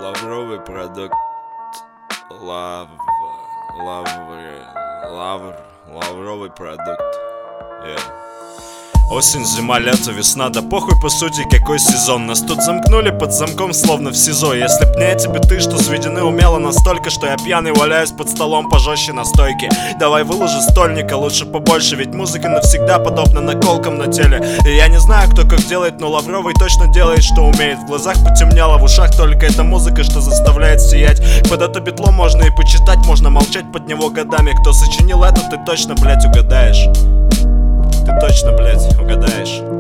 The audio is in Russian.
Лавровый продукт. Лавровый продукт. Осень, зима, лето, весна, да похуй по сути какой сезон. Нас тут замкнули под замком, словно в СИЗО. Если б не эти биты, что сведены умело настолько, что я пьяный валяюсь под столом пожестче на стойке. Давай выложи стольника, лучше побольше, ведь музыка навсегда подобна наколкам на теле. И я не знаю, кто как делает, но Лавровый точно делает, что умеет. В глазах потемнело, в ушах только эта музыка, что заставляет сиять. Под это битло можно и почитать, можно молчать под него годами. Кто сочинил это, ты точно, блять, угадаешь. Ты точно, блять, угадаешь.